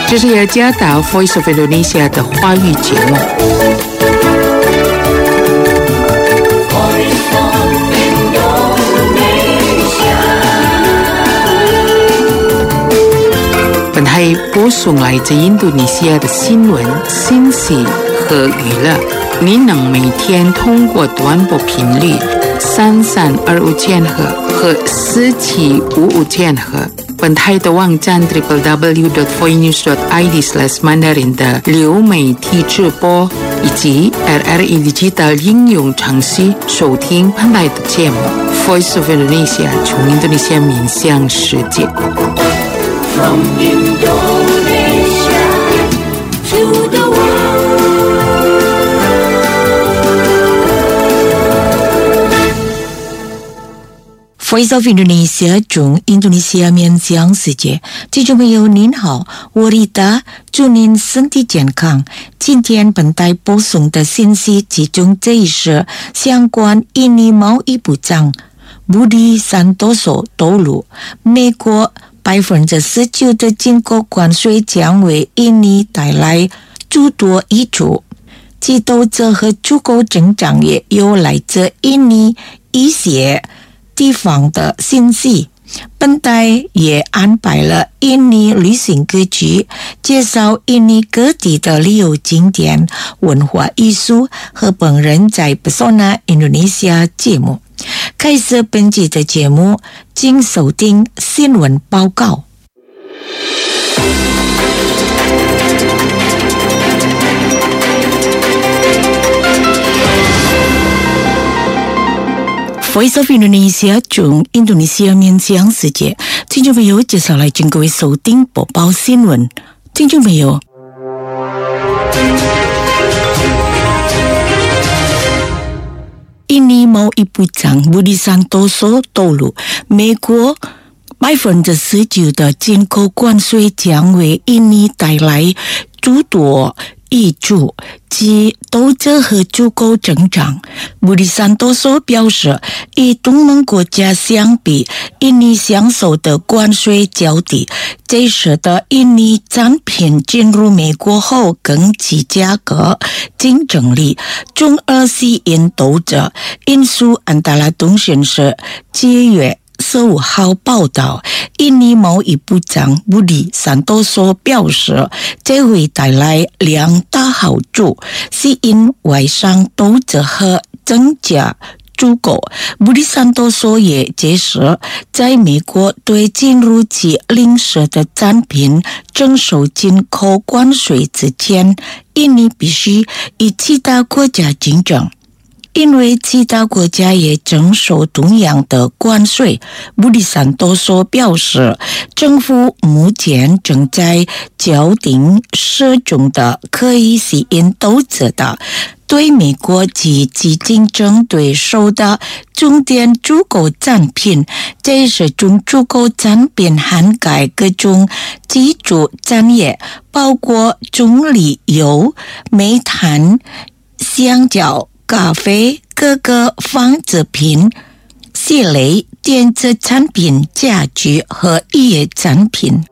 这是雅加达 Voice of Indonesia 的华语节目。本台播送来自印度尼西亚的新闻、信息和娱乐。你能每天通过短波频率3325千赫和4755千赫。本台的网站 www.voinews.id/mandarin 的流媒体直播，以及 RRI Digital 应用程序收听本台的节目。Voice of Indonesia 从印度尼西亚面向世界。From Indonesia to the world.Voice of Indonesia 从印度尼西亚面向世界，听众朋友您好，我Rita，祝您身体健康。今天本台播送的信息其中这一是相关印尼贸易部长Budi Santoso透露，美国19%的进口关税将为印尼带来诸多益处，其投资和出口增长也有来自印尼一些地方的信息。本台也安排了印尼旅行歌曲，介绍印尼各地的旅游景点、文化艺术和本人在 Pesona Indonesia 节目。开始本期的节目，请收听新闻报告。Voice of Indonesia 从印度尼西亚面向世界，听众朋友，接下来请各位收听播报新闻。听众朋友，印尼贸易部长Budi Santoso透露，美国19%的进口关税将为印尼带来诸多益处，及投资和出口增长。Budi Santoso表示，与东盟国家相比，印尼享受的关税较低，这使得印尼产品进入美国后更具价格竞争力，从而吸引投资。因素安达拉通讯社7月15号报道，印尼贸易部长Budi Santoso表示，这会带来两大好处，吸引外商投资和增加出口。Budi Santoso也解释，在美国对进入其领事的产品征收进口关税之前，印尼必须与其他国家竞争。因为其他国家也征收同样的关税。Budi Santoso表示，政府目前正在校订各种的可以吸引投资的对美国及其竞争对手的重点出口产品，这是中出口产品涵盖各种基础产业，包括棕榈油、煤炭、香蕉、咖啡、各个纺织品、系列电子产品、家具和医药产品。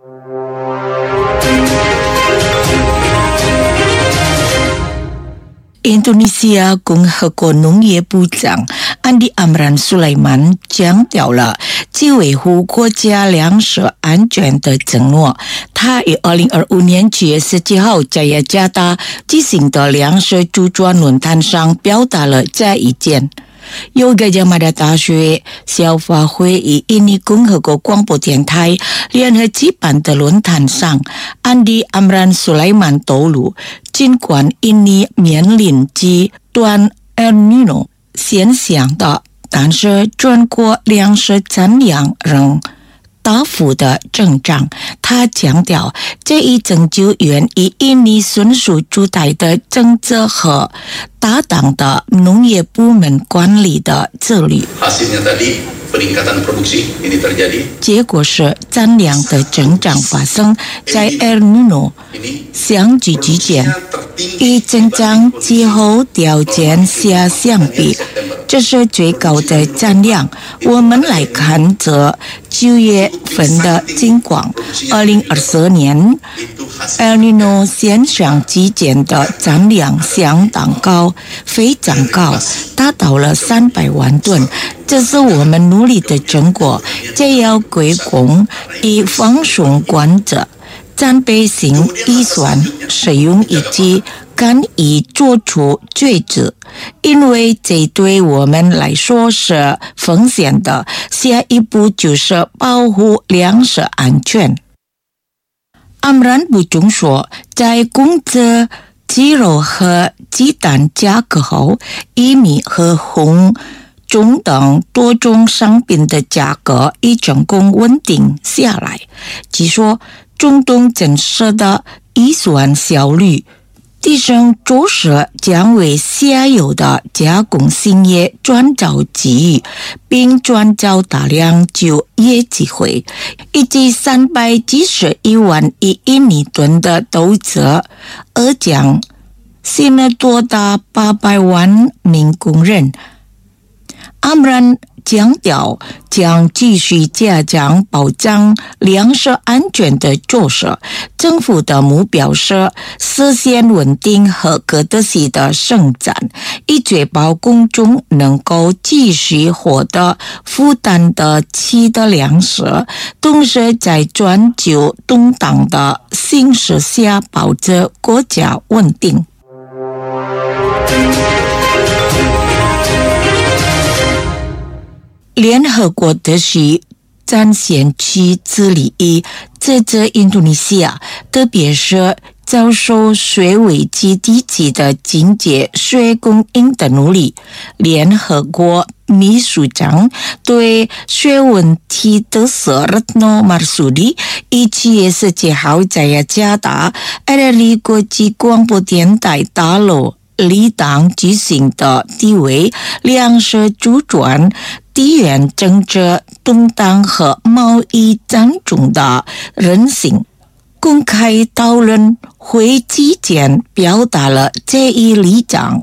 印度尼西亚共和国农业部长Andi Amran Sulaiman 强调了其维护国家粮食安全的承诺。他于2025年7月17号在雅加达举行的粮食主专论坛上表达了这一见。由Gadjah Mada大学消法会与印尼共和国广播电台联合举办的论坛上，Andi Amran Sulaiman透露，尽管印尼面临极端 El Niño 现象的，但是全国粮食产量仍大幅的增长。他强调，这一成就源于印尼迅速出台的政策和搭档的农业部门管理的策略。结果是产量的增长发生在 El Niño 相继之间，与增长气候条件下相比， 这是最高的产量。我们来看这9月份的情况，2024年 El Niño 现象期间的产量相当高，非常高，达到了300万吨。这是我们努力的成果，这要归功于放松管制、战备性预算使用以及敢于做出抉择，因为这对我们来说是风险的。下一步就是保护粮食安全。安然补充说，在控制鸡肉和鸡蛋价格后，玉米和红种等多种商品的价格已成功稳定下来。据说中东建设的预算效率提升，着实将为下游的加工兴业创造机遇，并创造大量就业机会，以及371万亿印尼吨的投资，而将吸引多达800万名工人。阿姆兰强调将继续加强保障粮食安全的措施。政府的目标是实现稳定和可持续的生产，以确保公众能够继续获得负担得起的粮食，同时在全球动荡的形势下保持国家稳定。联合国特许战线区治理与支持印度尼西亚，特别是遭受水危机地区的经济水供应的努力。联合国秘书长对水问题的Retno Marsudi 于7月17号在雅加达 RRI 国际广播电台大楼礼堂举行的地位粮食主权、地缘政治动荡和贸易战中的人性公开讨论会期间表达了这一立场。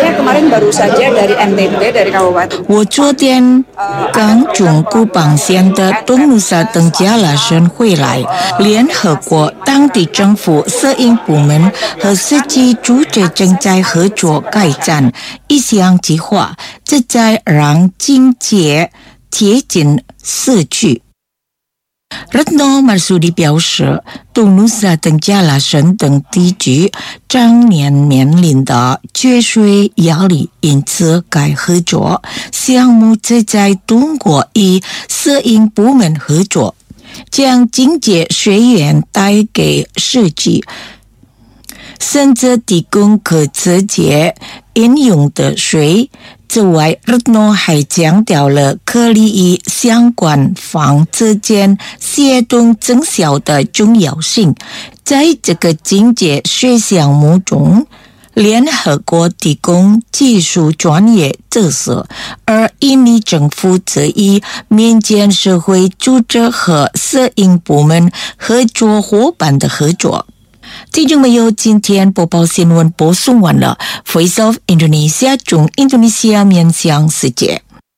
我昨天刚从古邦县的东努萨登加拉省回来，联合国当地政府摄影部门和实际组织正在合作开展一项计划，旨在让经济贴近社区。Retno Marsudi 表示，东努萨登加拉省等地区常年面临的缺水压力，因此该合作项目旨在通过与摄影部门合作，将经济水源带给社区，甚至提供可直接饮用的水。此外 Retno 还强调了颗粒与相关方之间协同增效的重要性。在这个经济水项目中，联合国提供技术专业知识，而印尼政府则与民间社会组织和摄影部门合作伙伴的合作。听众朋友，今天播报新闻播送完了。Voice of Indonesia 从印度尼西亚面向世界。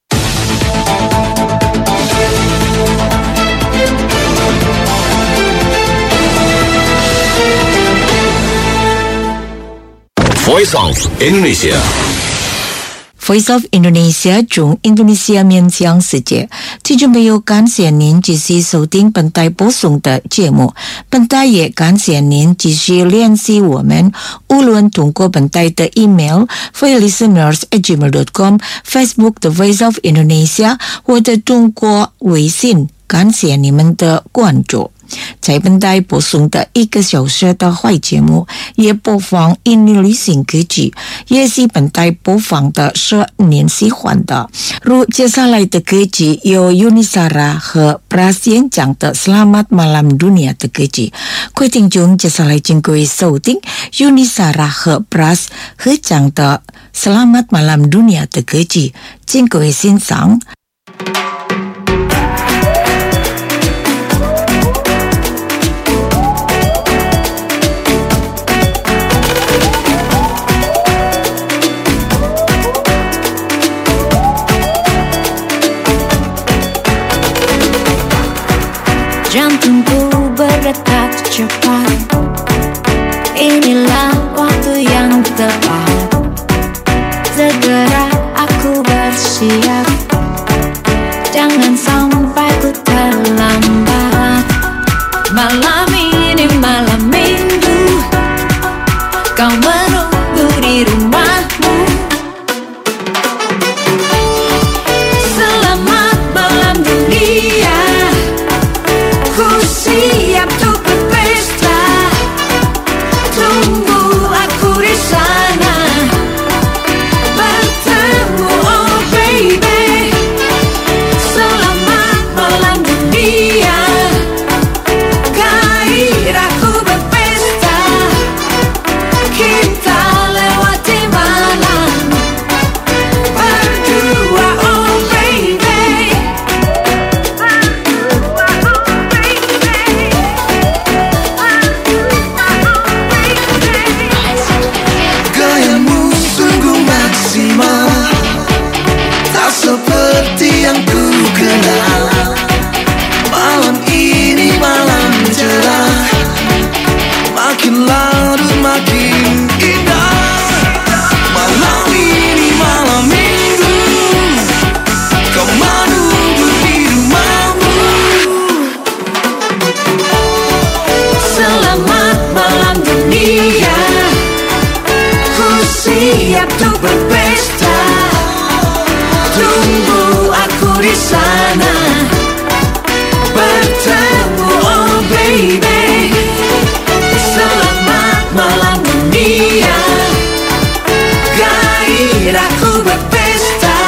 Voice of Indonesia。Voice of Indonesia 从印度尼西亚面向世界。听众朋友，感谢您继续收听本台播送的节目。本台也感谢您继续联系我们，无论通过本台的 email voilisteners@gmail.com、Facebook The Voice of Indonesia， 或者通过微信。感谢你们的关注。在本台播送的1个小时的坏节目，也播放印尼旅行歌曲，也是本台播放的是您喜欢的。如接下来的歌曲有 Yunisara 和 Pras 演讲的 Selamat Malam Dunia 的歌曲。各位听众，接下来请各位收听 Yunisara 和 Pras 合唱的 Selamat Malam Dunia 的歌曲，请各位欣赏。 Jantungku berdetak cepat. Inilah waktu yang tepat. Segera aku bersiap. Jangan sampai ku terlambat. Malam ini malam minggu, kau menunggu di rumahmu. Selamat malam dunia, ku siap untuk berpesta. Tunggu aku di sana, bertemu oh baby. Selamat malam dunia, gairahku berpesta. Kita lewati malam berdua oh baby. Berdua oh baby. Gayamu sungguh maksimal, tak seperti yang ku kenal. Malam ini malam cerah, makin larut makin indah. Malam ini malam minggu, kau menunggu di rumahmu. Selamat malam dunia, ku siap untuk berpesta. Tunggu aku di sana, bertemu oh baby. Selamat malam dunia, gairahku berpesta.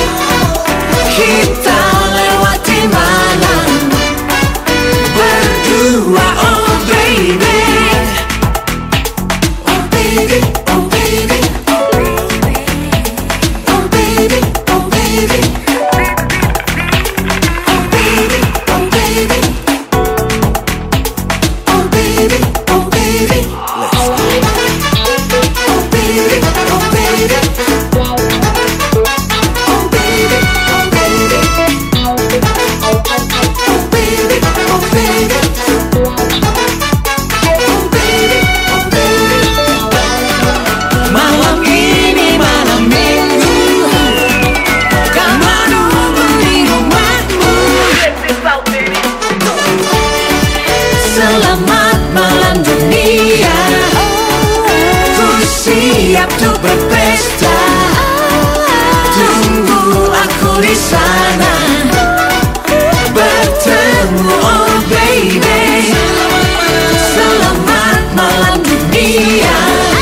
Kita lewati malam berdua oh baby. Oh baby, oh baby, oh baby. Oh baby, oh baby. Oh baby, oh baby. Oh baby, oh baby. Oh baby, oh baby. Oh baby, oh baby. Oh baby, oh baby. Oh baby, oh baby. Malam ini malam minggu, kau menunggu di rumahmu. Selamat malam dunia, ku siap untuk berpesta. Tunggu aku di sana, bertemu oh baby. Selamat malam dunia,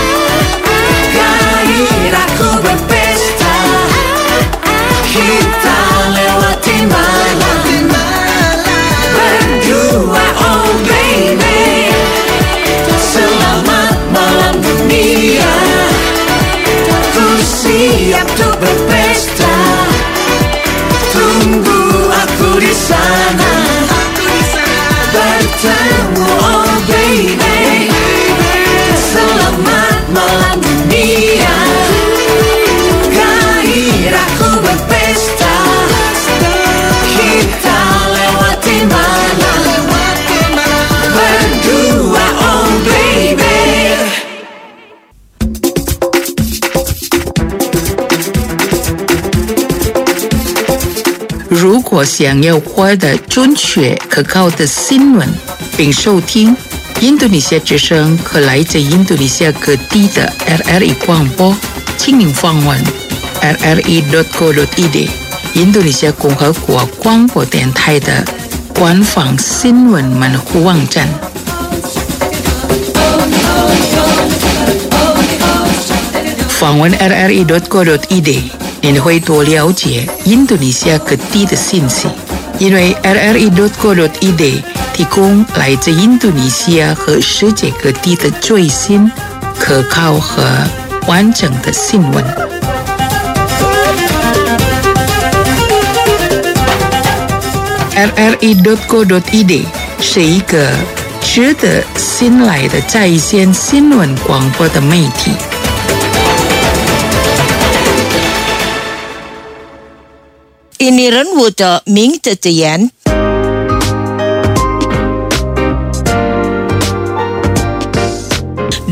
gairahku berpesta. Kita lewati malam berdua oh baby. Selamat malam dunia, ku siap untuk berpesta. Tunggu aku di sana, bertemu oh baby. Selamat malam dunia, gairahku berpesta. Kita lewati malam berdua oh baby. 如果想要获得准确可靠的新闻，并收听印度尼西亚之声和来自印度尼西亚各地的 RRI 广播，请您访问 rri.co.id 印度尼西亚共和国广播电台的官方新闻门户网站。访问 rri.co.id， 您会多了解印度尼西亚各地的信息，因为 rri.co.id 提供来自印度尼西亚和世界各地的最新、可靠和完整的新闻。rri.co.id 是一个值得信赖的在线新闻广播的媒体。 Ini ren wo de ming de yan.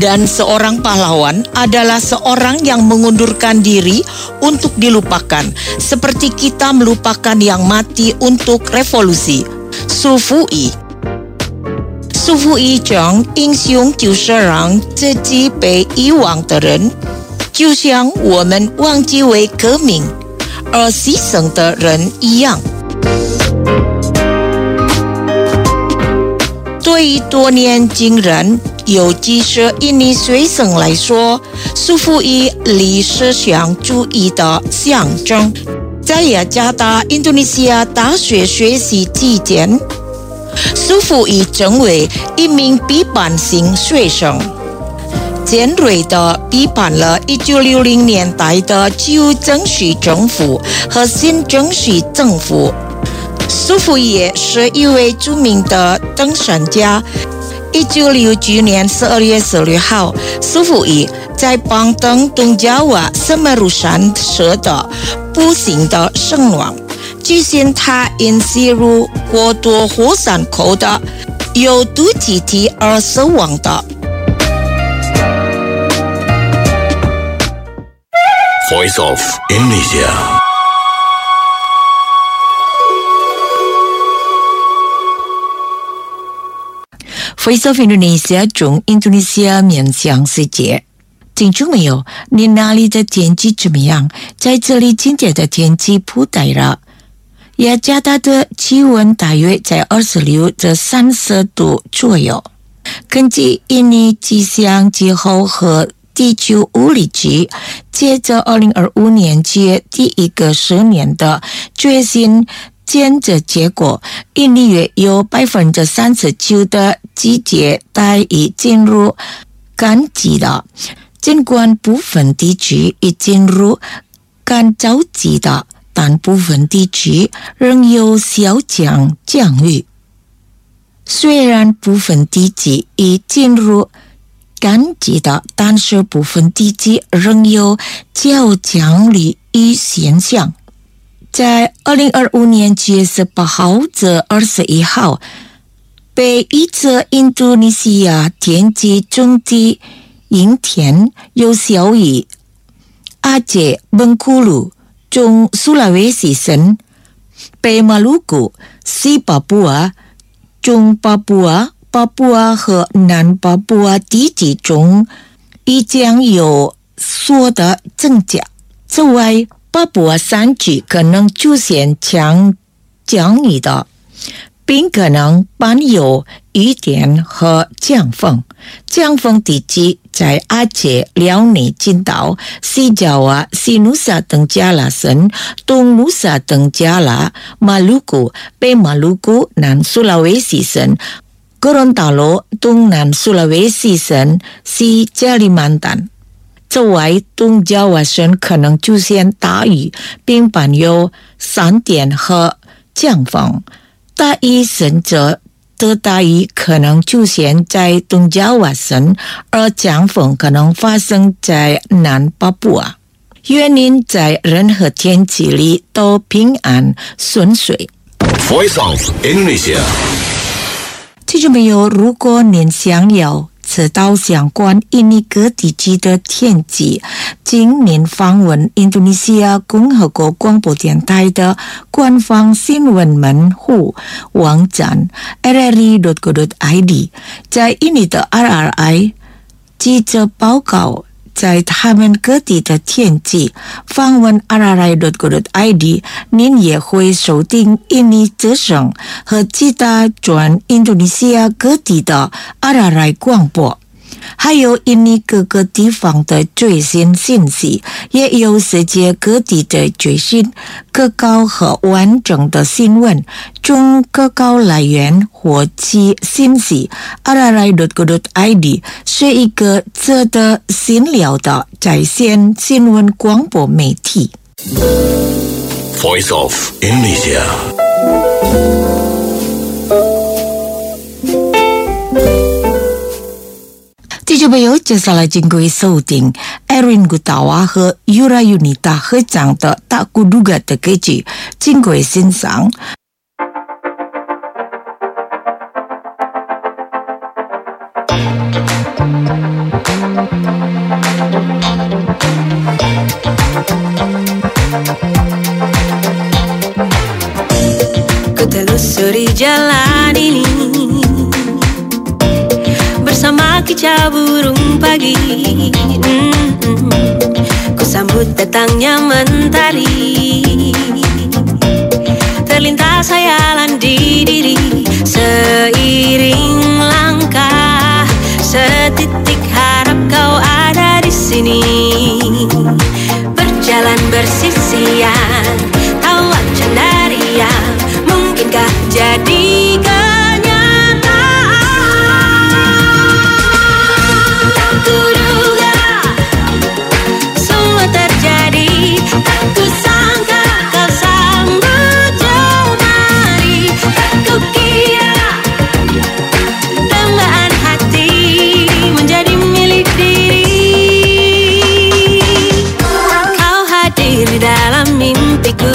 Dan seorang pahlawan adalah seorang yang mengundurkan diri untuk dilupakan, seperti kita melupakan yang mati untuk revolusi. 苏富比，苏富比讲英雄就是让自己被遗忘的人，就像我们忘记为革命而牺牲的人一样。对于多年轻人，尤其是印尼学生来说，苏富比历史上主义的象征。在雅加达印度尼西亚大学学习期间，苏富比成为一名批判性学生，尖锐地批判了1960年代的旧政府政府和新政府政府。苏富比也是一位著名的登山家。1969年12月16号，苏富比在邦登东加瓦圣马鲁山社的步行的圣亡，据信他因吸入过多火山口的有毒气体而死亡的。 Voice of Indonesia. Voice of Indonesia 中印度尼西亚面向世界。听众朋友，你那里的天气怎么样？在这里今天的天气不太热，雅加达的气温大约在26至30度左右。根据印尼气象机构和地球物理局接着2025年7月第一个10年的最新监测结果，印尼约有39%的季节带已进入干季的，尽管部分地区已进入干燥季的，但部分地区仍有小降雨。虽然部分地区已进入干季的，但是部分地区仍有较降雨现象。在2025年7月18号至21号，被预测印度尼西亚天气中的阴天有小雨，阿杰、本库鲁、中苏拉威西省、北马鲁古、西巴布亚、中巴布亚、巴布亚和南巴布亚地区中已将有所的增加。此外，巴布亚山区可能出现强降雨的，并可能伴有雨点和强风。强风地区在阿杰、辽宁群岛、西爪哇、西努沙登加拉省、东努沙登加拉、马鲁古、北马鲁古、南苏拉威西省、哥伦达罗、东南苏拉威西省、西加里曼丹。此外，东加瓦省可能出现大雨，并伴有闪电和强风。大雨甚至的大雨可能出现在东加瓦省，而强风可能发生在南巴布亚。愿您在任何天气里都平安顺遂。 Voice of Indonesia. 听众朋友，如果您想要知道相关印尼各地区的天气，请您访问印度尼西亚共和国广播电台的官方新闻门户网站 rri.co.id， 在印尼的 RRI 记者报告在他们各地的天气。访问 rri.co.id， 您也会收听印尼之声和其他转印度尼西亚各地的 RRI 广播，还有印尼各个地方的最新信息，也有世界各地的最新、可靠和完整的新闻。从可靠来源获取信息 ，rri.co.id 是一个值得信赖的在线新闻广播媒体。 Voice of Indonesia. 听众朋友，接下来经过收听 Erwin Gutawa 和 Yura Yunita 合唱的《Tak Kuduga》的歌曲，经过欣赏。 Ku telusuri jalan ini bersama kicau burung pagi. Ku sambut datangnya mentari, terlintas hayalan di diri. Seiring langkah, setitik harap kau ada di sini. Berjalan bersisian, tawa cendaria, mungkinkah jadi kenyataan? Tak kuduga semua terjadi, tak kusangka kau sambut jemari. Tak kukira dambaan hati menjadi milik diri. Kau hadir dalam mimpiku,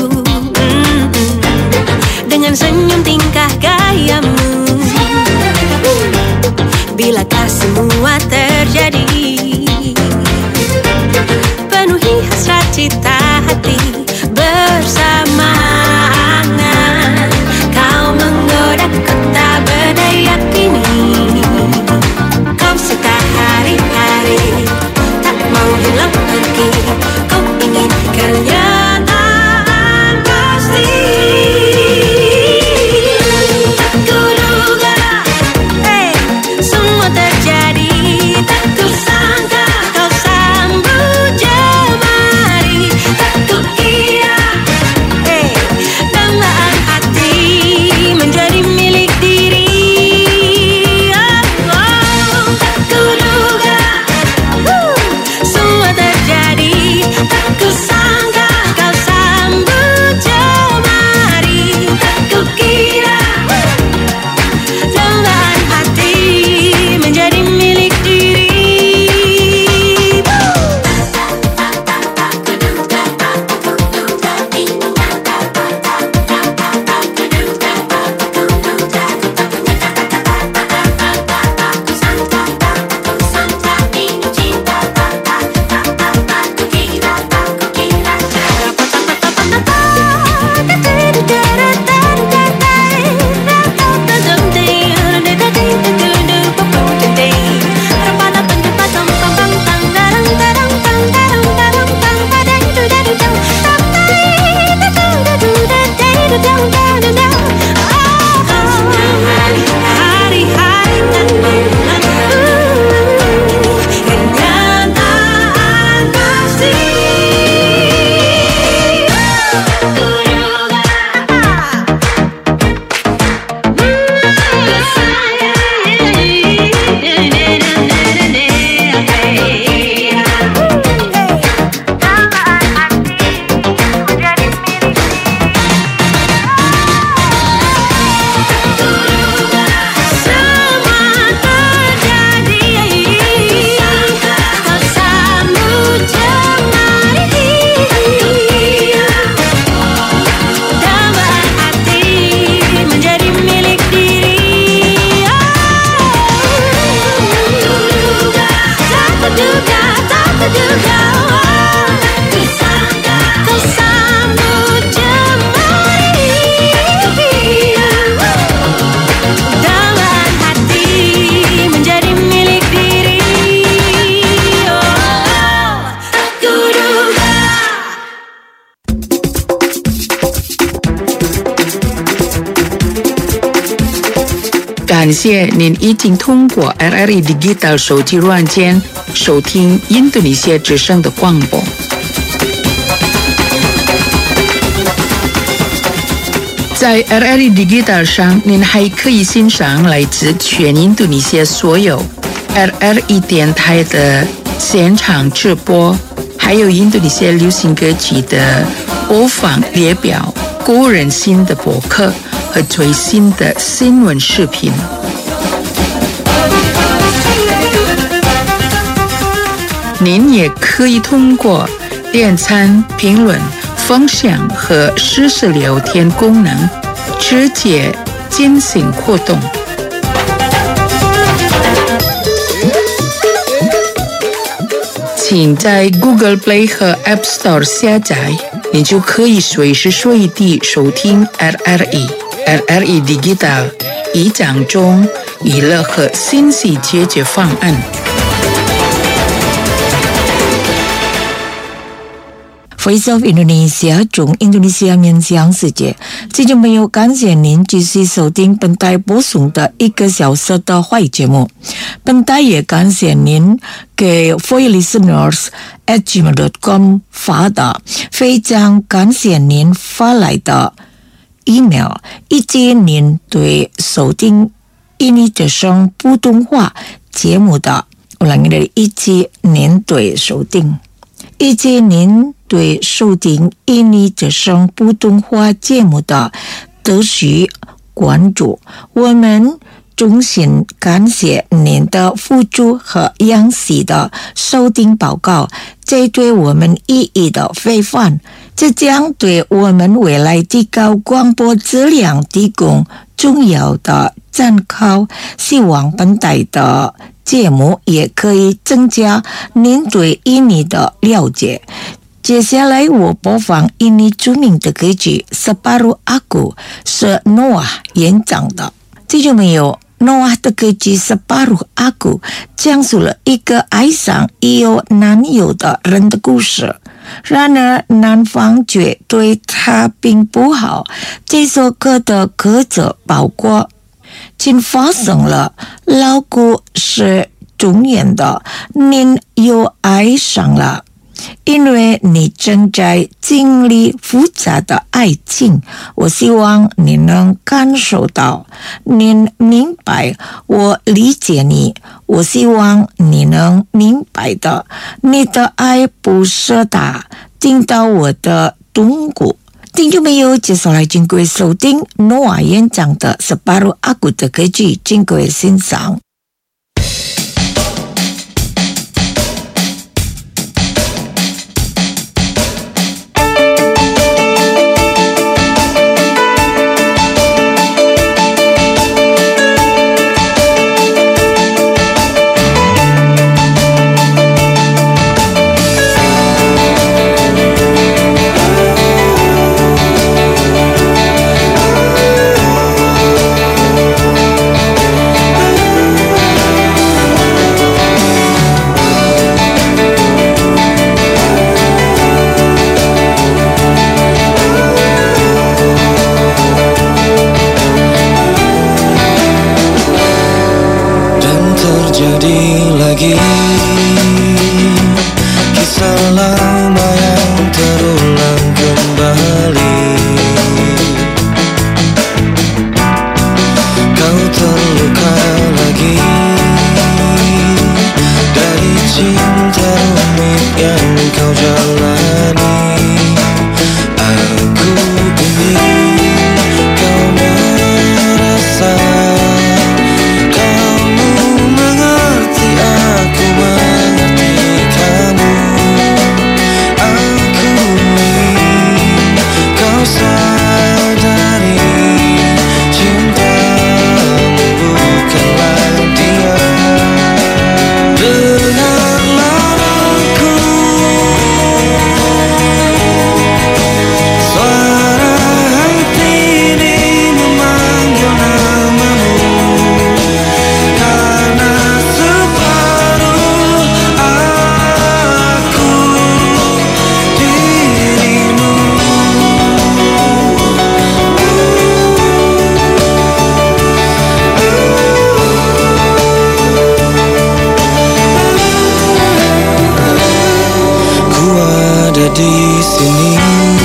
dengan senyum tingkah gayamu. Bilakah semua terjadi, penuhi hasrat cita hati bersama angan. Kau menggodaku tak berdaya kini, kau serta hari-hari, tak mau hilang pergi. Kau ingin kenyataan pasti. Tak kuduga semua terjadi, tak kusangka kau sambut jemari. Tak kukira dambaan hati menjadi milik diri. Tak kuduga semua terjadi, tak kusangka kau sambut jemari. Tak kukira dambaan hati menjadi milik diri. Kenyataan pasti. Semua terjadi, kau sambut jemari. Dambaan hati menjadi milik diri. Tak kuduga kau sambut jemari. Dambaan hati menjadi milik diri. Tak kuduga. 感谢您已经通过 RRE Digital 手机软件收听印度尼西亚之声的广播。在 RRE Digital 上，您还可以欣赏来自全印度尼西亚所有 RRE 电台的现场直播，还有印度尼西亚流行歌曲的播放列表、个人新的博客和最新的新闻视频。您也可以通过点赞、评论、分享和实时聊天功能直接进行互动。 请在 Google Play 和 App Store 下载，你就可以随时随地收听 RRE Digital 以讲中娱乐和信息解决方案。 Voice of Indonesia 从印度尼西亚面向世界，听众朋友，感谢您继续收听本台播送的1个小时的华语节目。本台也感谢您给 voilisteners@gmail.com 发的，非常感谢您发来的 email， 以及您对收听印尼之声普通话节目的以及您对收听。以及您对收听印尼之声普通话节目的持续关注，我们衷心感谢您的付出和详细的收听报告，这对我们意义的非凡，这将对我们未来提高广播质量提供重要的参考。希望本台的节目也可以增加您对印尼的了解。接下来我播放印尼著名的歌曲《Separuh Aku》，是 Noah 演唱的。听众朋友，Noah 的歌曲《Separuh Aku》讲述了一个爱上已有男友的人的故事。然而男方却对他并不好。这首歌的歌词包括：请发生了，老故是永远的，您又爱上了。因为你正在经历复杂的爱情，我希望你能感受到，您明白，我理解你，我希望你能明白的，你的爱不是他，听到我的痛苦。听众朋友，接下来请各位收听 Noah 演唱的 Separuh Aku 的歌曲，请各位欣赏。 Kisah lama yang terulang kembali. Kau terluka lagi dari cinta rumit yang kau jalani. Aku ingin kau merasa kamu mengerti, aku mengerti kamu. Aku ingin kau sadari cintamu bukanlah dia. Dengarlah aku, suara hati ini memanggil namamu, karena separuh aku dirimu. Ku ada di sini,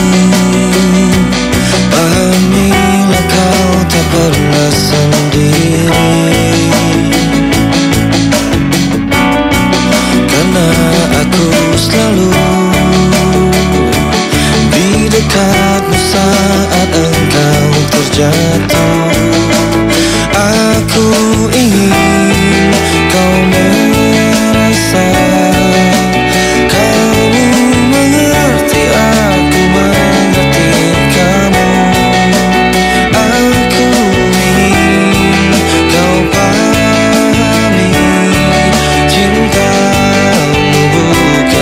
pahamilah kau tak pernah sendiri. Karena aku selalu di dekatmu saat engkau terjatuh. Aku ingin kau merasa kamu mengerti, aku mengerti kamu. Aku ingin kau pahami cintamu bukan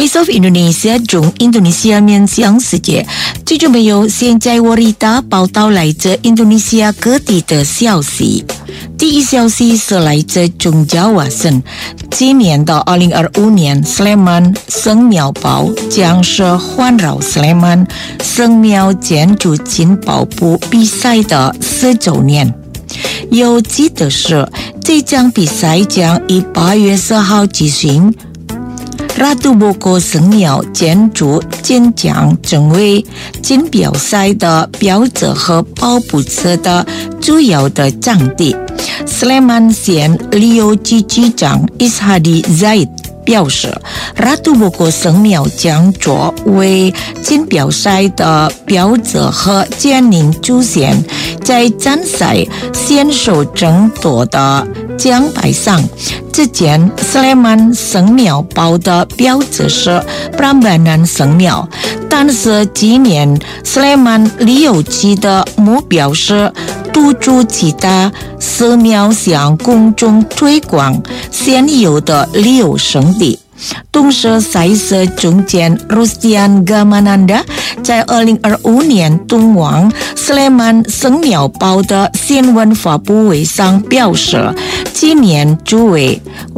Voice of Indonesia 从印度尼西亚面向世界。听众朋友，现在Warita报道来自印度尼西亚各地的消息。第一消息是来自中加瓦省，今年的2025年，Sleman圣庙堡将是环绕Sleman圣庙建筑金宝部比赛的10周年。有记得是，这场比赛将于8月10号举行。Ratu Boko 圣庙建筑金将成为金标赛的标志和跑步车的主要的场地。Sleman 县旅游局局长 Ishadi Zaid 表示 Ratu Boko 圣庙将作为金标赛的标志和建立主线，在参赛选手争夺的奖牌上，之前Sleman圣庙堡的标志是 Prambanan 圣庙，但是今年Sleman旅游局的目标是督促其他寺庙向公众推广现有的旅游胜地。同时，赛事总监 Rustian Gamananda 在2025年东往Sleman圣庙堡的新闻发布会上表示，今年组委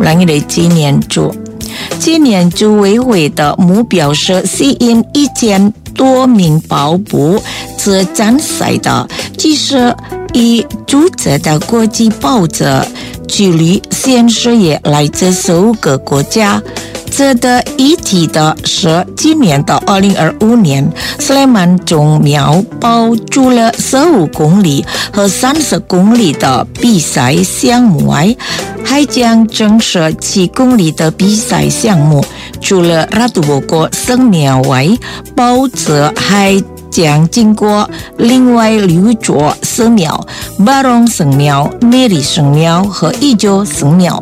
会的目标是吸引1000多名跑步者参赛的，即使以组织的国际跑者距离显示也来自15个国家。值得一提的是，今年的2025年，Sleman宗庙堡除了15公里和30公里的比赛项目外，还将增设7公里的比赛项目。除了Ratu Boko圣庙外，跑者还将经过另外6座寺庙：Barong圣庙、Mary圣庙和Ijo圣庙。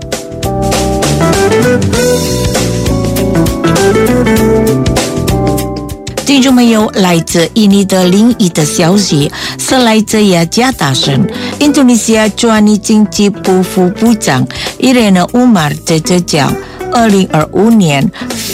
听众朋友，来自印尼的另一的消息是来自雅加达省，印度尼西亚专业经济部副部长 Irena Umar 在这讲2025年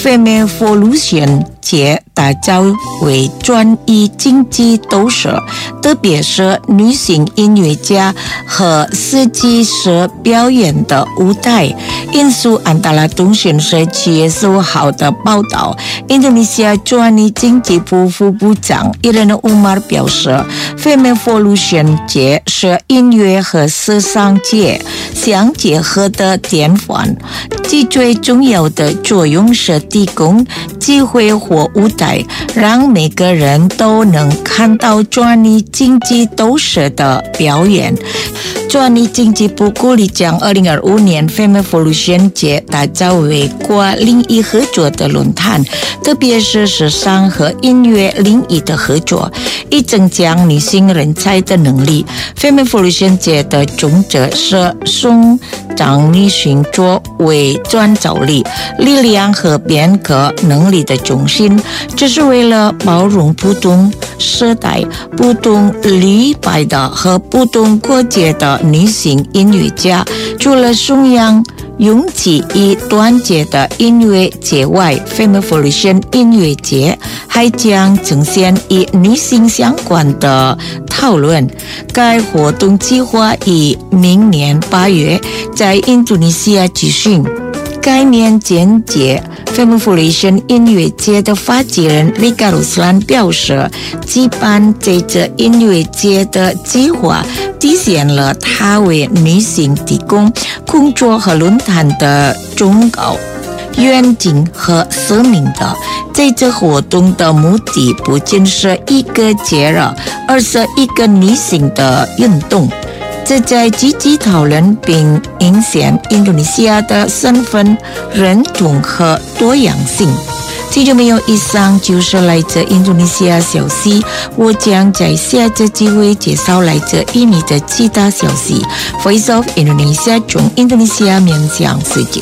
Femivolution 节打造为专业经济都市，特别是女性音乐家和设计师表演的舞台。印度安达拉通讯社7月15号的报道，印度尼西亚专业经济部副部长 Irena Umar 表示 ，Femivolution 节是音乐和时尚节相结合的典范，其最重要的作用是提供机会或舞台，让每个人都能看到专业经济都市的表演。专业经济部鼓励将2025年 Femivolution 节打造为跨领域合作的论坛，特别是时尚和音乐领域的合作，以增强女性人才的能力。Femivolution 节的宗旨是颂赞女性作为创造力、力量和变革能力的中心，这是为了包容不同时代、不同礼拜的和不同国界的女性音乐家。除了颂扬勇气与团结的音乐节外， Femivolution 音乐节还将呈现与女性相关的讨论。该活动计划于明年8月在印度尼西亚举行。该年间节 Femivolution 音乐节的发起人 Rika Ruslan 表示，举办这次音乐节的计划体现了他为女性提供工作和论坛的忠告、愿景和使命的。这次活动的目的不仅是一个节日，而是一个女性的运动。这在积极讨论并影响印度尼西亚的身份认同和多样性。听众朋友，以上就是来自印度尼西亚消息，我将在下次机会介绍来自印尼的其他消息。Voice of Indonesia 从印度尼西亚面向世界。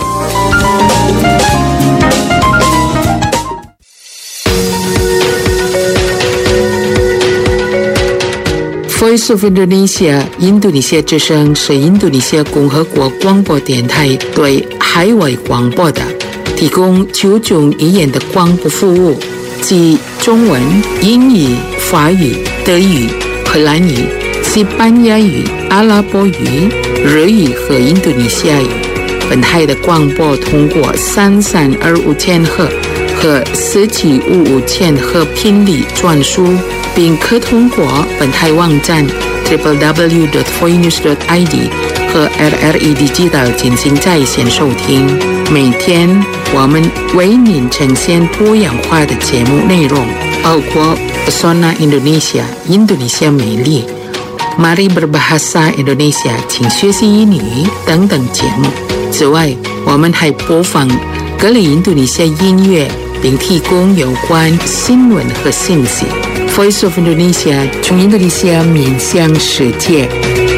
Voice of Indonesia 印度尼西亚之声是印度尼西亚共和国广播电台对海外广播的。 提供9种语言的广播服务，即中文、英语、法语、德语、荷兰语、西班牙语、阿拉伯语、日语和印度尼西亚语。本台的广播通过3325千赫和4755千赫频率传输，并可通过本台网站 www.foinews.id 和 RRE Digital 进行在线收听。每天我们为您呈现多样化的节目内容，包括 Pesona Indonesia 印度尼西亚美丽、Mari Berbahasa Indonesia 请学习英语等等节目。此外，我们还播放各类印度尼西亚音乐，并提供有关新闻和信息。Voice of Indonesia 从印度尼西亚面向世界。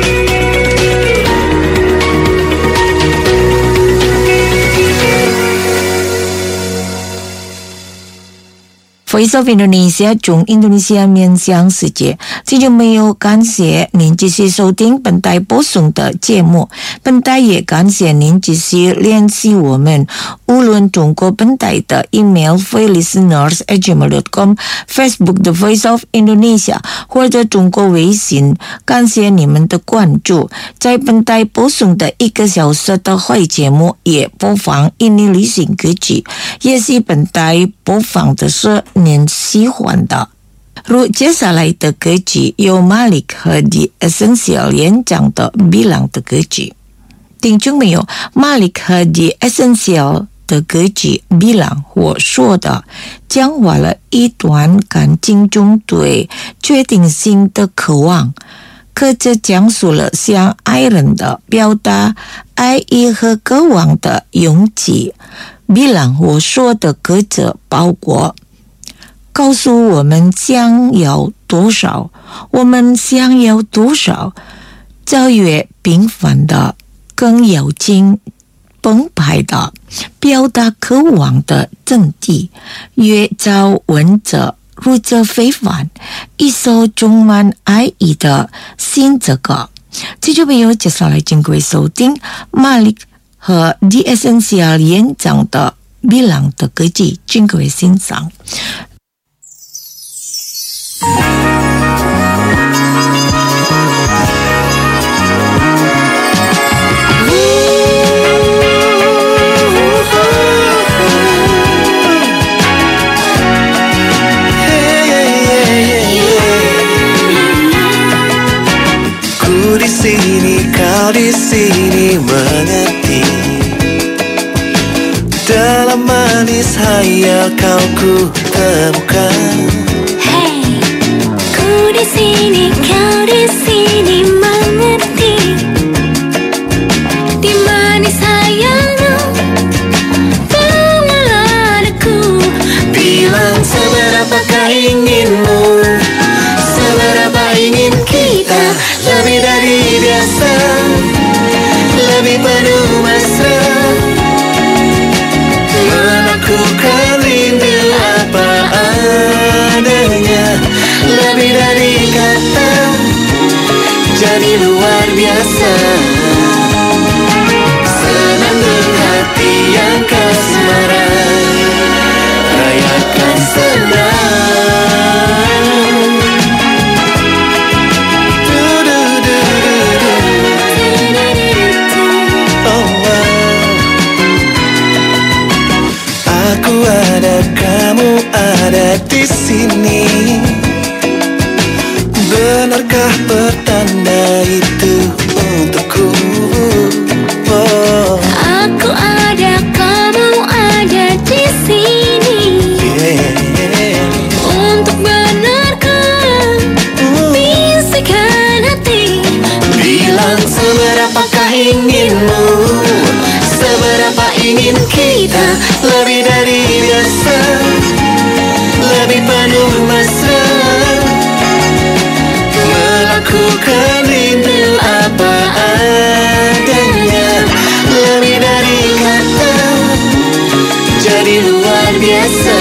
Voice of Indonesia 从印度尼西亚面向世界，这就没有感谢您继续收听本台播送的节目。本台也感谢您继续联系我们，无论通过本台的 email voicelisteners@gmail.com、Facebook The Voice of Indonesia 或者通过微信。感谢你们的关注。在本台播送的1个小时的会节目也播放印尼流行歌曲，也是本台播放的是您喜欢的。如接下来的歌曲由 Malik 和 The Essential 演唱的 Bilang 的歌曲。听众没有 Malik 和 The Essential 的歌曲 Bilang 我说的，讲完了一段感情中对决定性的渴望，歌词讲述了向爱人的表达爱意和渴望的勇气。Bilang 我说的歌词包括告诉我们想要多少，我们想要多少，这越平凡的更有情澎湃的表达渴望的真谛，越早文字如此非凡，一首充满爱意的新之歌。这就没有接下来经过收听 Malik 和 The Essential 演唱的 Bilang 的歌曲，经过欣赏。 Ku di sini, kau di sini mengerti. Dalam manis hayal kau ku temukan. Di sini, kau di sini mengerti. Di manis sayangmu, pengeladaku. Bilang seberapakah inginmu, seberapa ingin kita, lebih dari biasa, lebih penuh mesra, melakukan rindu apa adanya, lebih dari kata, jadi luar biasa. Senandung hati yang kasmaran, rayakan senang. Aku ada, kamu ada di sini. Benarkah pertanda itu untukku? Oh. Aku ada, kamu ada di sini. Untuk benarkan bisikan hati. Bilang seberapakah inginmu, seberapa ingin kita, lebih dari biasa, lebih penuh mesra, melakukan rindu apa adanya, lebih dari kata, jadi luar biasa.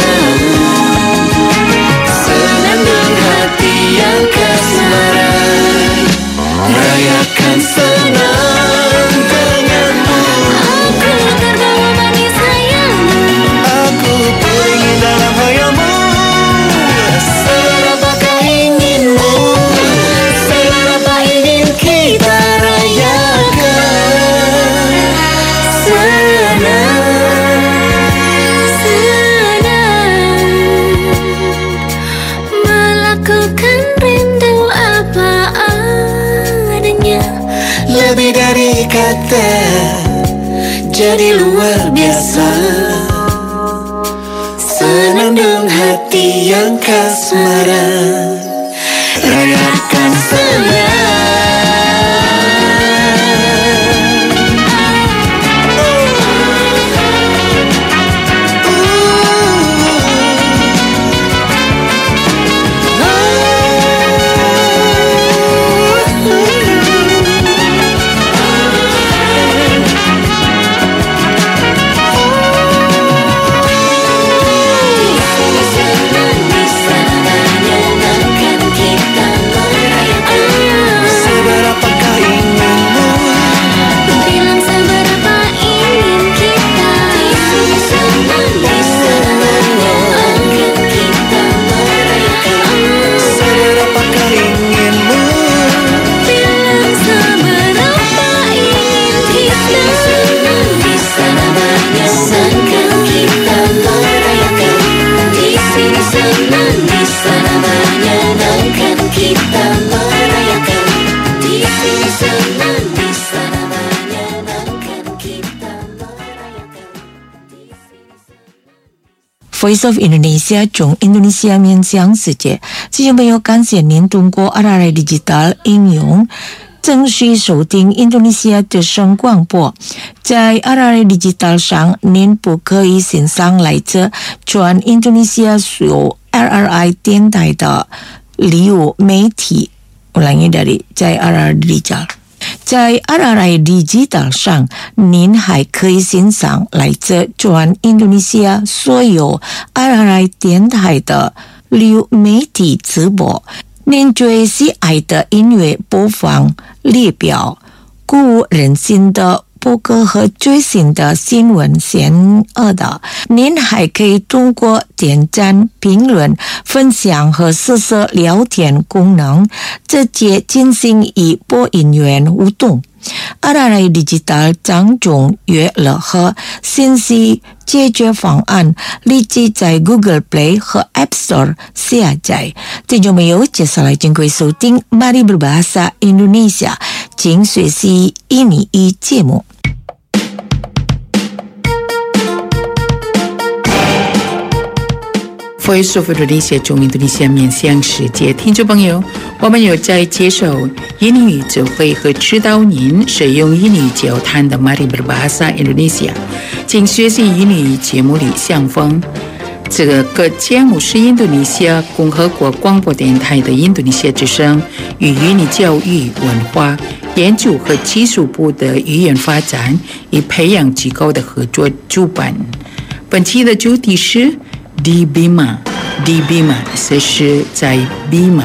Senandung hati yang kasmaran, rayakan senang denganmu. Aku terbawa manis sayangmu, selamanya. Lebih dari kata, jadi luar biasa. Senandung hati yang kasmaran, rayakan selamanya. Voice of Indonesia 中印度尼西亚面向世界，听众朋友，感谢您通过RRI Digital 应用正式收听印度尼西亚的声广播。在RRI Digital 上，您不可以欣赏来自全印度尼西亚所有 RRI 电台的流媒体。ulangi dari 在RRI Digital。在RRI Digital 上，您还可以欣赏来自全印度尼西亚所有 RRI 电台的流媒体直播。您最喜爱的音乐播放列表，鼓舞人心的播歌和最新的新闻险恶的，您还可以通过点赞、评论、分享和试试聊天功能，直接进行与播音员互动。RRI Digital 掌中娱乐和信息解决方案立即在 Google Play 和 App Store 下载。听众朋友，接下来请各位收听 Mari Berbahasa Indonesia， 请学习印尼语节目。 Voice of Indonesia 中印度尼西亚面向世界，听众朋友，我们有在接受印尼语指挥和指导您使用印尼语交谈的 Mari Berbahasa Indonesia， 请学习印尼语节目里相逢。这个节目是印度尼西亚共和国广播电台的印度尼西亚之声与印尼教育文化研究和技术部的语言发展与培养机构的合作主办。本期的主题是di Bima， 这是在 Bima。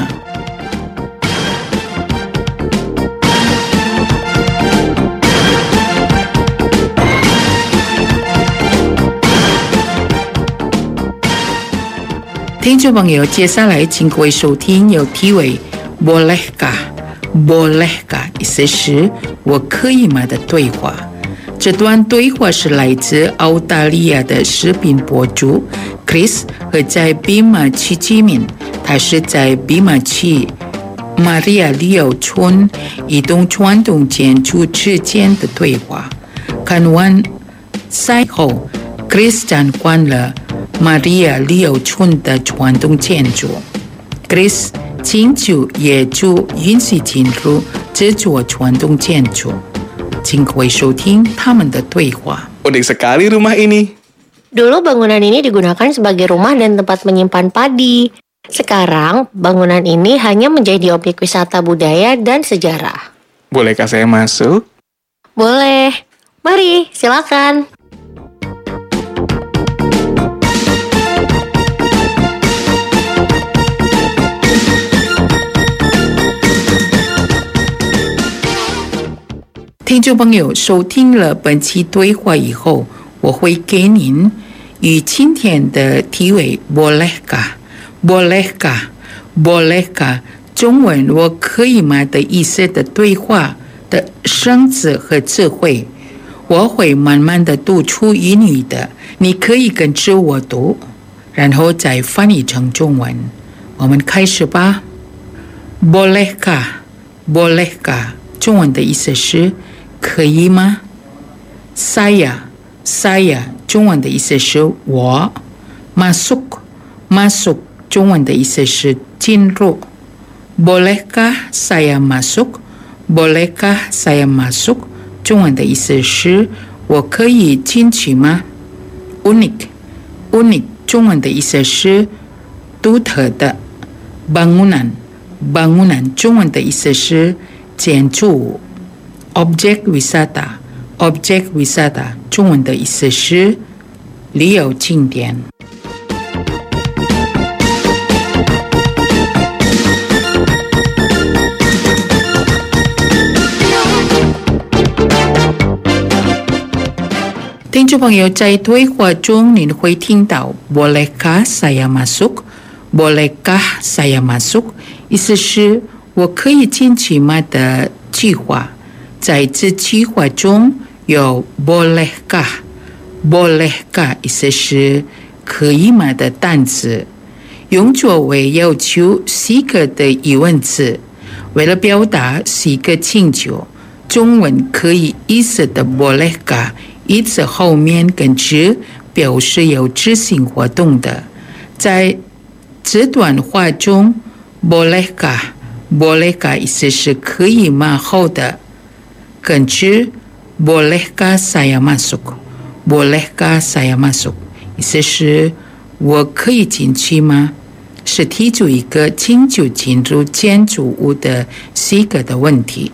听众朋友，接下来请各位收听有题为 Bolehkah， 意思是我可以吗的对话。这段对话是来自澳大利亚的视频博主 Chris 和在 Bima 区居民，他是在 Bima 区 Maria Leo 村移动传统建筑之间的对话。看完赛后 Chris 参观了Maria Leo 村的传统建筑。Chris 请求业主允许进入这座传统建筑。请各位收听他们的对话。 Unik sekali rumah ini. Dulu bangunan ini digunakan sebagai rumah dan tempat menyimpan padi. Sekarang bangunan ini hanya menjadi objek wisata budaya dan sejarah. Bolehkah saya masuk? Boleh. Mari, silakan. 听众朋友，收听了本期对话以后，我会给您与今天的题为 Bolehkah， 中文我可以吗的意思的对话的生字和智慧。我会慢慢的读出英语的，你可以跟着我读，然后再翻译成中文。我们开始吧。Bolehkah， 中文的意思是可以吗？ saya 中文的意思是我。 masuk 中文的意思是进入。 bolehkah saya masuk 中文的意思是我可以进去吗？ unik 中文的意思是独特的。 bangunan 中文的意思是建筑物。 objek wisata 中文的意思是旅游景点。听众朋友，在对话中您会听到 bolehkah saya masuk 意思是我可以进去吗的句话。在这句话中有 bolehkah 意思是可以吗的单词，用作为要求是个的疑问词。为了表达是个请求，中文可以意思的 bolehkah一词后面跟之表示有执行活动的。在这段话中 bolehkah 意思是可以吗后的跟之 bolehkah saya masuk 意思是我可以进去吗？是提出一个请求进入建筑物的是个的问题。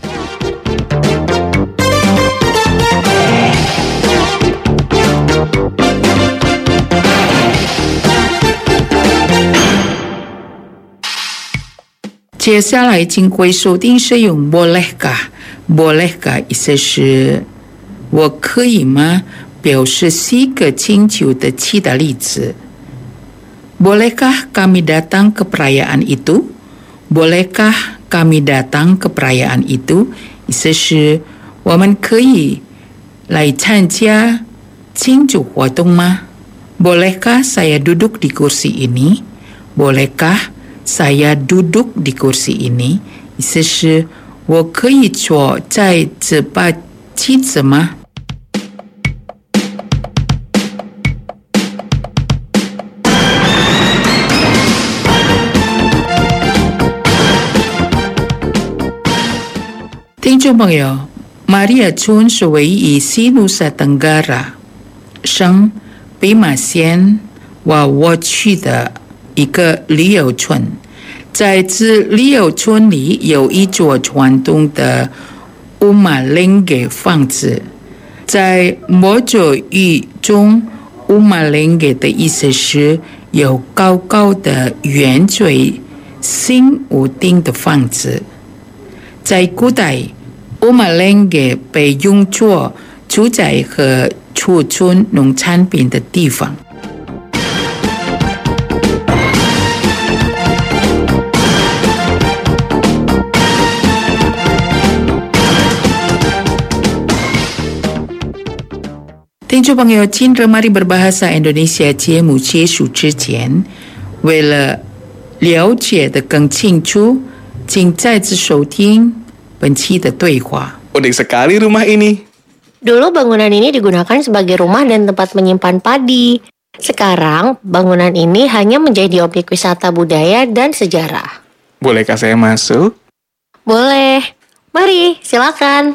接下来请会收听使用 bolehkah 意思是我可以吗？表示是个请求的其他例子。 Bolehkah kami datang ke perayaan itu? Bolehkah kami datang ke perayaan itu? 意思是我们可以来参加庆祝活动吗？ Bolehkah saya duduk di kursi ini? Bolehkah saya duduk di kursi ini? 意思是我可以坐在这把椅子吗？听众朋友，马里亚村是位于西努萨登嘎拉省北马县瓦沃区的一个旅游村。在这旅游村里有一座传统的乌马林给房子。在摩佐语中，乌马林给的意思是有高高的圆锥形屋顶的房子。在古代，乌马林给被用作住宅和储存农产品的地方。听众朋友，今日mari berbahasa Indonesia 节目结束之前，为了了解的更清楚，请再次收听本期的对话。 Unik sekali rumah ini. Dulu bangunan ini digunakan sebagai rumah dan tempat menyimpan padi. Sekarang bangunan ini hanya menjadi objek wisata budaya dan sejarah. Bolehkah saya masuk? Boleh. Mari, silakan.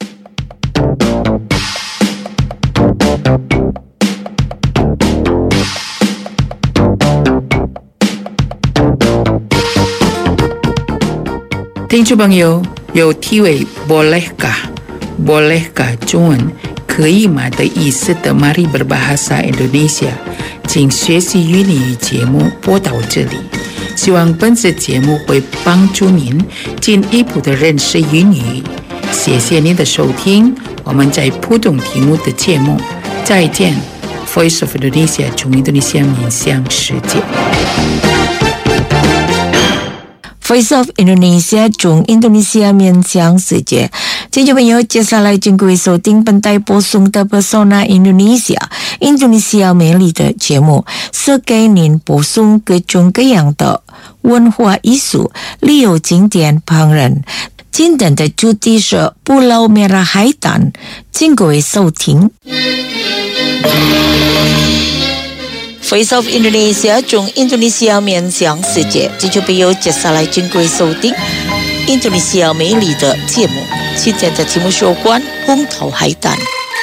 听众朋友，有题为 bolehkah 中文可以吗的意思的 Mari Berbahasa Indonesia 请学习语音节目播到这里，希望本次节目会帮助您进一步的认识英语。谢谢您的收听，我们在普通题目的节目再见。Voice of Indonesia 从印度尼西亚面向世界。 Voice of Indonesia 从印度尼西亚面向世界。听众朋友，接下来请各位收听本台播送的 Pesona Indonesia 印度尼西亚美丽的节目，是给您播送各种各样的文化艺术、旅游景点、烹饪、 今天的主题是布劳梅拉海胆，请各位收听。Voice of Indonesia 从印度尼西亚面向世界，这就必有接下来请各位收听印度尼西亚美丽的节目。今天的节目有关红桃海胆。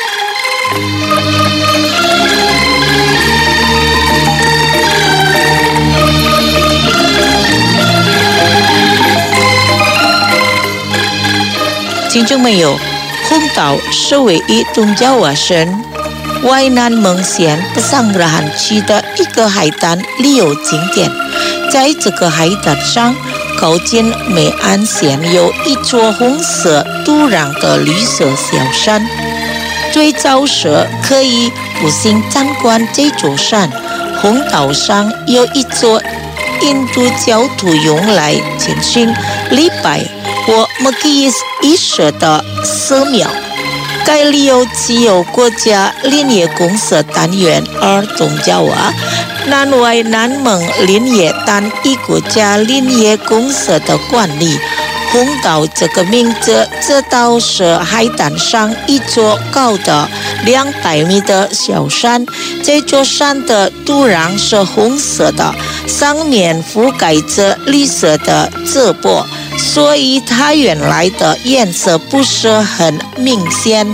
听众朋友，红岛是位于东爪哇省外南蒙县Pesanggerahan区的一个海滩旅游景点。在这个海滩上，靠近美安县有一座红色土壤的绿色小山。最早时可以步行参观这座山。红岛上有一座印度教徒用来进行礼拜或Makis仪式的寺庙。该旅游既有国家林业公社单元而东爪哇南外南蒙林业单一国家林业公社的管理。红岛这个名字这倒是海滩上一座高的200米的小山。这座山的土壤是红色的，上面覆盖着绿色的泽波，所以它原来的颜色不是很明显。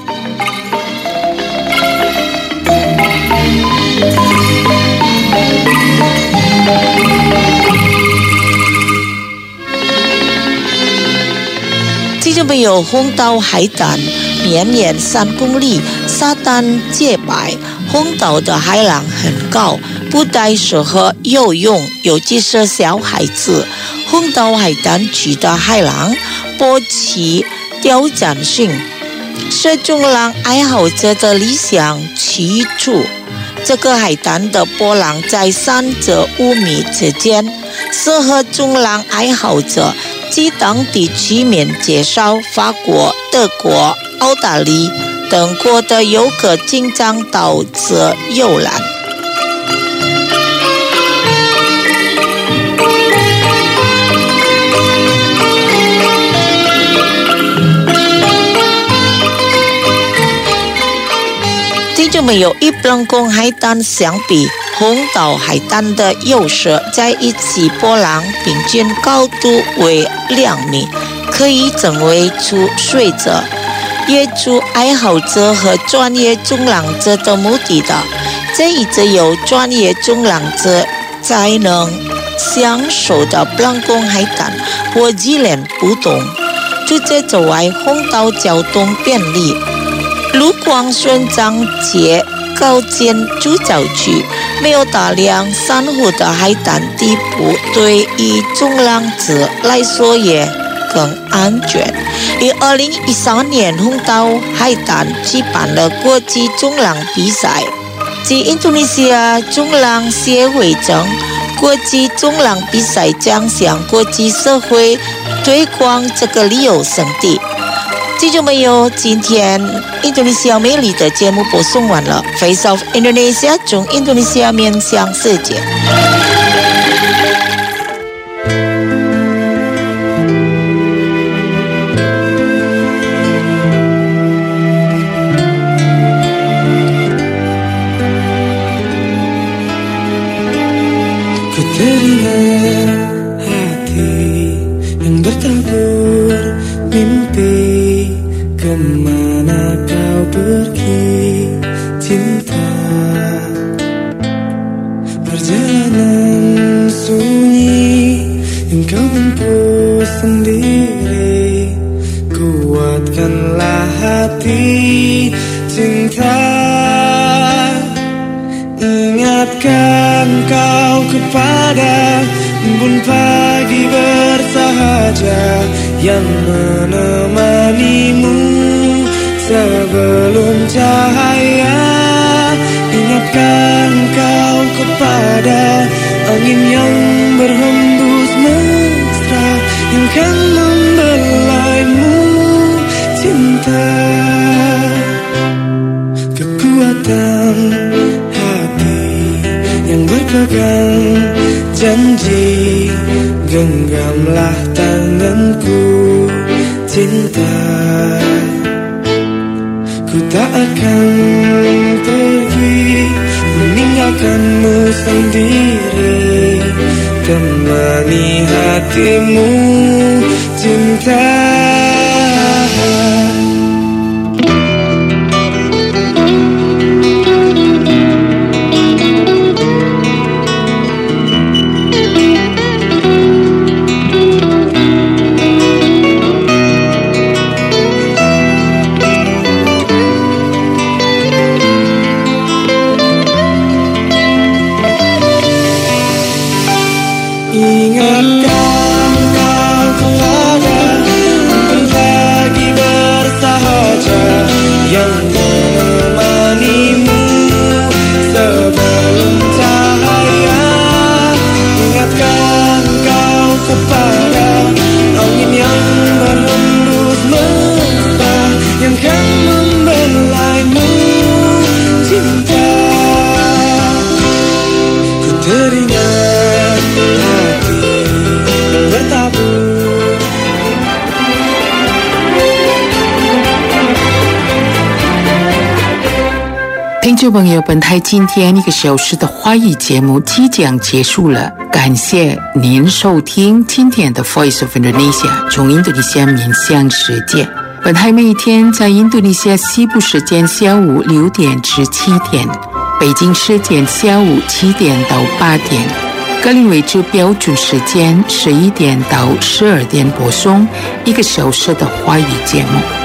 听众朋友，红岛海滩绵延3公里，沙滩洁白，红岛的海浪很高，不太适合游泳，尤其是小孩子。红岛海滩区的海浪波起挑战性，是冲浪爱好者的理想去处。这个海滩的波浪在3至5米之间，适合冲浪爱好者。据当地居民介绍，法国、德国、澳大利等国的游客经常到此游览。听众朋友，与布公海滩相比，红岛海滩的优势在一起波浪平均高度为2米，可以成为初学者、业主爱好者和专业冲浪者的目的的。这一只有专业冲浪者才能享受的布公海滩和基连不同。除此之外，红岛交通便利，路光顺畅且靠近主角区，没有大量珊瑚的海滩地步，对于冲浪者来说也更安全。于2013年，红岛海滩举办了国际冲浪比赛，及印度尼西亚冲浪协会称，国际冲浪比赛将向国际社会推广这个旅游胜地。听众朋友，今天印度尼西亚美丽的节目播送完了。Face of Indonesia 从印度尼西亚面向世界。 Ku teringat hati yang bertabur mimpi. Kemana kau pergi cinta, perjalanan sunyi yang kau tempuh sendiri. Kuatkanlah hati cinta, ingatkan kau kepada embun pagi bersahaja yang menemanimu sebelum cahaya. Ingatkan kau kepada angin yang berhembus mesra yang kan membelaimu cinta. Kekuatan hati yang berpegang janji, genggamlah tanganku. cinta. Ku tak akan pergi meninggalkanmu sendiri, temani hatimu cinta. Ingatkan kau kepada berbagi bersahaja yang menemanimu sebelum cahaya. Ingatkan kau kepada angin yang berhembus mesra yang kan membelaimu cinta. Ku teringat hati bertabur. 听众朋友，本台今天1个小时的华语节目即将结束了，感谢您收听今天的 Voice of Indonesia 从印度尼西亚面向世界。本台每天在印度尼西亚西部时间下午6点至7点，北京时间下午7点到8点，格林威治标准时间11点到12点播送1个小时的华语节目。